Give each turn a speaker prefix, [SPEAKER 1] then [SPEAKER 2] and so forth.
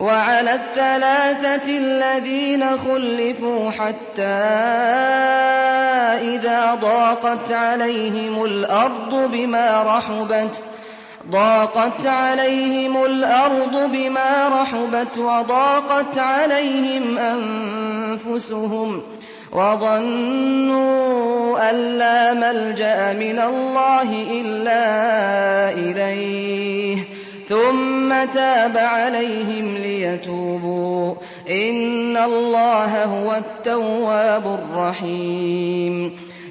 [SPEAKER 1] وعلى الثلاثة الذين خلفوا حتى إذا ضاقت عليهم الأرض بما رحبت وضاقت عليهم أنفسهم وظنوا أن لا ملجأ من الله إلا إليه ثم تاب عليهم ليتوبوا إن الله هو التواب الرحيم